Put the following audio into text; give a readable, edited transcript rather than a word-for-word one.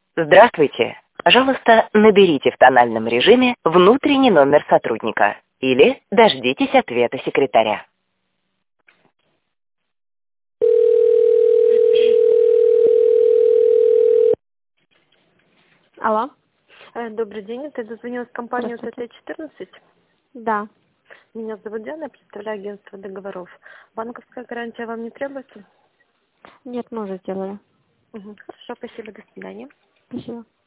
Здравствуйте. Пожалуйста, наберите в тональном режиме внутренний номер сотрудника или дождитесь ответа секретаря. Алло, Добрый день, это дозвонилась компания здравствуйте. ТТ-14. Да. Меня зовут Диана, я представляю агентство договоров. Банковская гарантия вам не требуется? Нет, мы уже сделали. Хорошо, спасибо, до свидания. Спасибо.